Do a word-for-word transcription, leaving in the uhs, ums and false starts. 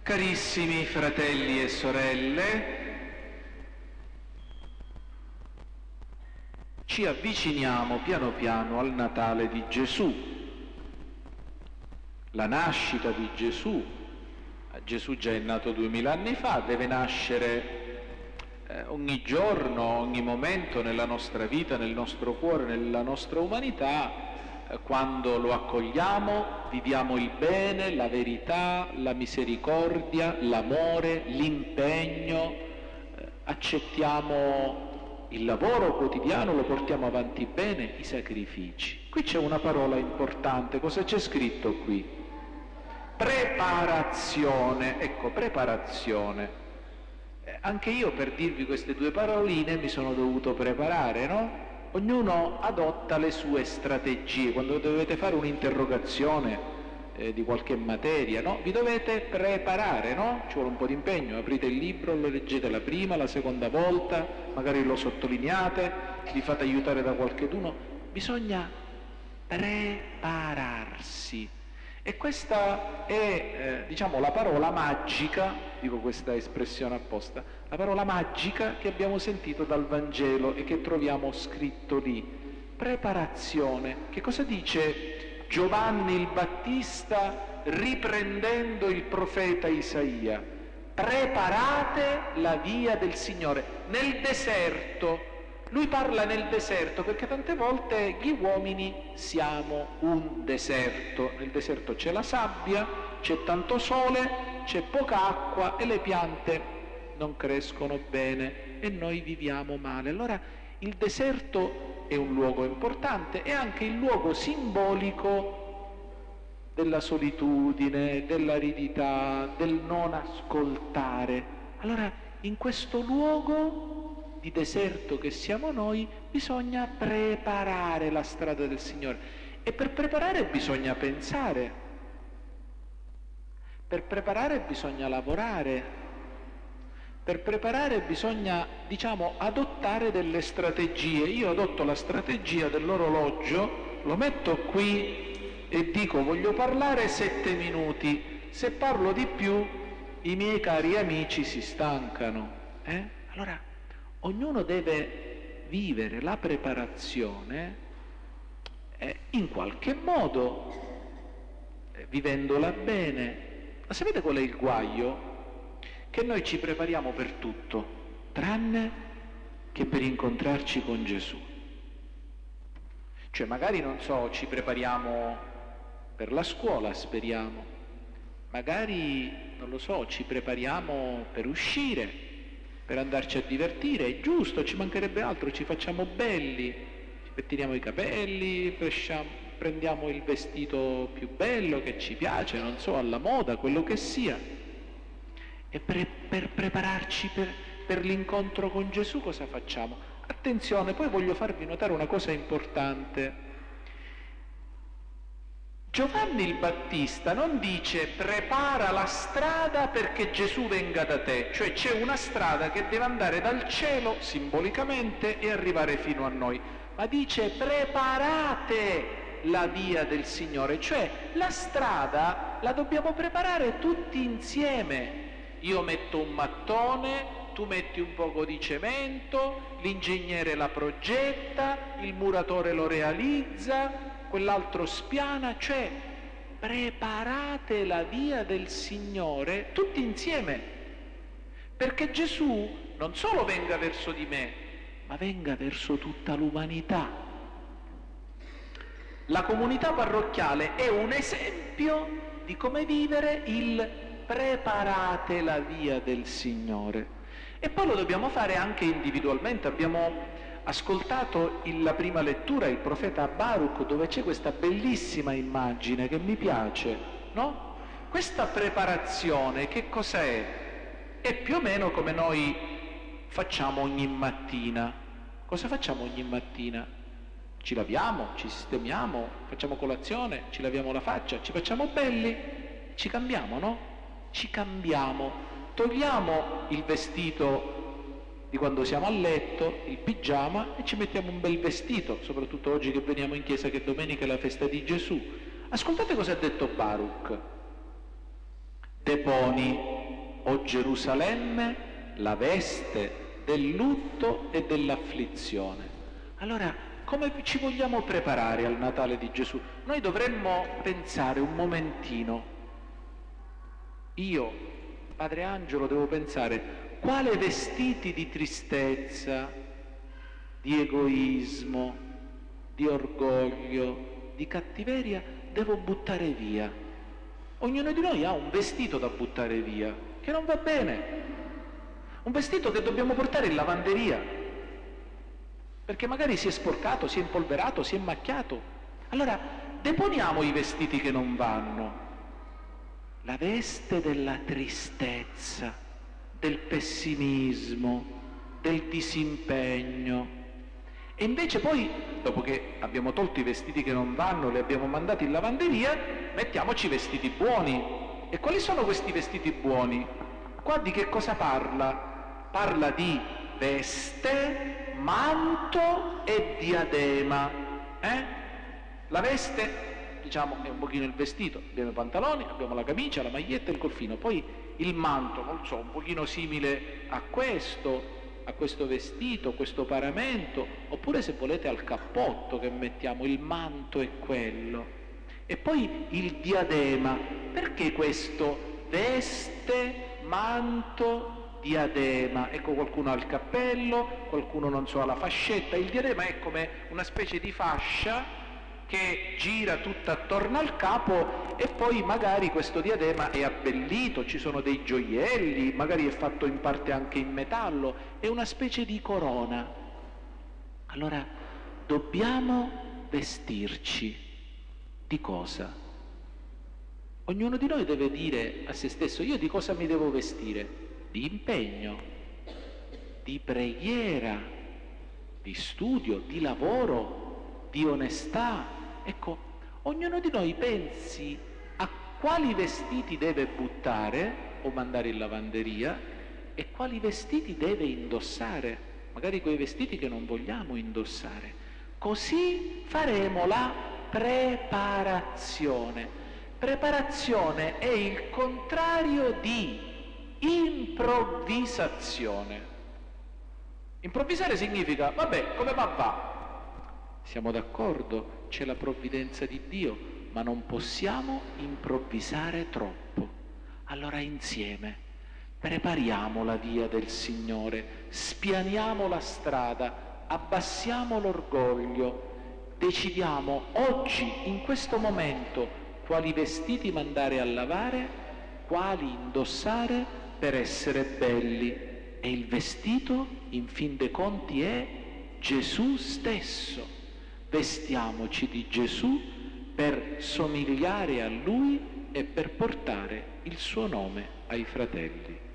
Carissimi fratelli e sorelle, ci avviciniamo piano piano al Natale di Gesù, la nascita di Gesù. Gesù già è nato duemila anni fa, deve nascere eh, ogni giorno, ogni momento nella nostra vita, nel nostro cuore, nella nostra umanità. Quando lo accogliamo, viviamo il bene, la verità, la misericordia, l'amore, l'impegno, eh, accettiamo il lavoro quotidiano, lo portiamo avanti bene, i sacrifici. Qui c'è una parola importante, cosa c'è scritto qui? Preparazione, ecco, preparazione. Eh, anche io per dirvi queste due paroline mi sono dovuto preparare, no? Ognuno adotta le sue strategie. Quando dovete fare un'interrogazione eh, di qualche materia, no? Vi dovete preparare, no? Ci vuole un po' di impegno, aprite il libro, lo leggete la prima, la seconda volta, magari lo sottolineate, vi fate aiutare da qualcheduno. Bisogna prepararsi. E questa è, eh, diciamo, la parola magica, dico questa espressione apposta, la parola magica che abbiamo sentito dal Vangelo e che troviamo scritto lì. Preparazione. Che cosa dice Giovanni il Battista riprendendo il profeta Isaia? Preparate la via del Signore. Nel deserto. Lui parla nel deserto perché tante volte gli uomini siamo un deserto. Nel deserto c'è la sabbia, c'è tanto sole, c'è poca acqua e le piante non crescono bene e noi viviamo male. Allora il deserto è un luogo importante, è anche il luogo simbolico della solitudine, dell'aridità, del non ascoltare. Allora in questo luogo di deserto che siamo noi, bisogna preparare la strada del Signore. E per preparare bisogna pensare, per preparare bisogna lavorare, per preparare bisogna, diciamo, adottare delle strategie. Io adotto la strategia dell'orologio, lo metto qui e dico voglio parlare sette minuti, se parlo di più i miei cari amici si stancano. Eh? Allora ognuno deve vivere la preparazione eh, in qualche modo, eh, vivendola bene. Ma sapete qual è il guaio? Che noi ci prepariamo per tutto, tranne che per incontrarci con Gesù. Cioè magari, non so, ci prepariamo per la scuola, speriamo, magari, non lo so, ci prepariamo per uscire, per andarci a divertire, è giusto, ci mancherebbe altro, ci facciamo belli, ci pettiniamo i capelli, prendiamo il vestito più bello che ci piace, non so, alla moda, quello che sia. E per, per prepararci per, per l'incontro con Gesù cosa facciamo? Attenzione, poi voglio farvi notare una cosa importante. Giovanni il Battista non dice prepara la strada perché Gesù venga da te, cioè c'è una strada che deve andare dal cielo simbolicamente e arrivare fino a noi, ma dice preparate la via del Signore, cioè la strada la dobbiamo preparare tutti insieme. Io metto un mattone, tu metti un poco di cemento, l'ingegnere la progetta, il muratore lo realizza, quell'altro spiana, cioè preparate la via del Signore tutti insieme, perché Gesù non solo venga verso di me, ma venga verso tutta l'umanità. La comunità parrocchiale è un esempio di come vivere il preparate la via del Signore. E poi lo dobbiamo fare anche individualmente. Abbiamo ascoltato il, la prima lettura, il profeta Baruch, dove c'è questa bellissima immagine che mi piace, no? Questa preparazione che cos'è? È più o meno come noi facciamo ogni mattina. Cosa facciamo ogni mattina? Ci laviamo, ci sistemiamo, facciamo colazione, ci laviamo la faccia, ci facciamo belli, ci cambiamo, no? Ci cambiamo, togliamo il vestito di quando siamo a letto, il pigiama, e ci mettiamo un bel vestito, soprattutto oggi che veniamo in chiesa, che domenica è la festa di Gesù. Ascoltate cosa ha detto Baruch. Deponi o Gerusalemme, la veste del lutto e dell'afflizione. Allora, come ci vogliamo preparare al Natale di Gesù? Noi dovremmo pensare un momentino, io, Padre Angelo, devo pensare quale vestiti di tristezza, di egoismo, di orgoglio, di cattiveria devo buttare via. Ognuno di noi ha un vestito da buttare via, che non va bene, un vestito che dobbiamo portare in lavanderia, perché magari si è sporcato, si è impolverato, si è macchiato. Allora, deponiamo i vestiti che non vanno. La veste della tristezza, del pessimismo, del disimpegno. E invece poi, dopo che abbiamo tolto i vestiti che non vanno, li abbiamo mandati in lavanderia, mettiamoci i vestiti buoni. E quali sono questi vestiti buoni? Qua di che cosa parla? Parla di veste, manto e diadema. Eh? La veste, diciamo, è un pochino il vestito, abbiamo i pantaloni, abbiamo la camicia, la maglietta e il golfino, poi il manto, non so, un pochino simile a questo, a questo vestito, questo paramento, oppure se volete al cappotto che mettiamo, il manto è quello. E poi il diadema, perché questo veste, manto, diadema? Ecco, qualcuno ha il cappello, qualcuno non so ha la fascetta, il diadema è come una specie di fascia che gira tutta attorno al capo e poi magari questo diadema è abbellito, ci sono dei gioielli, magari è fatto in parte anche in metallo, è una specie di corona. Allora, dobbiamo vestirci di cosa? Ognuno di noi deve dire a se stesso, io di cosa mi devo vestire? Di impegno, di preghiera, di studio, di lavoro, di onestà. Ecco, ognuno di noi pensi a quali vestiti deve buttare o mandare in lavanderia e quali vestiti deve indossare, magari quei vestiti che non vogliamo indossare. Così faremo la preparazione. Preparazione è il contrario di improvvisazione. Improvvisare significa, vabbè, come va va. Siamo d'accordo? C'è la provvidenza di Dio, ma non possiamo improvvisare troppo. Allora insieme prepariamo la via del Signore, spianiamo la strada, abbassiamo l'orgoglio, decidiamo oggi, in questo momento, quali vestiti mandare a lavare, quali indossare per essere belli. E il vestito, in fin dei conti, è Gesù stesso. Vestiamoci di Gesù per somigliare a Lui e per portare il suo nome ai fratelli.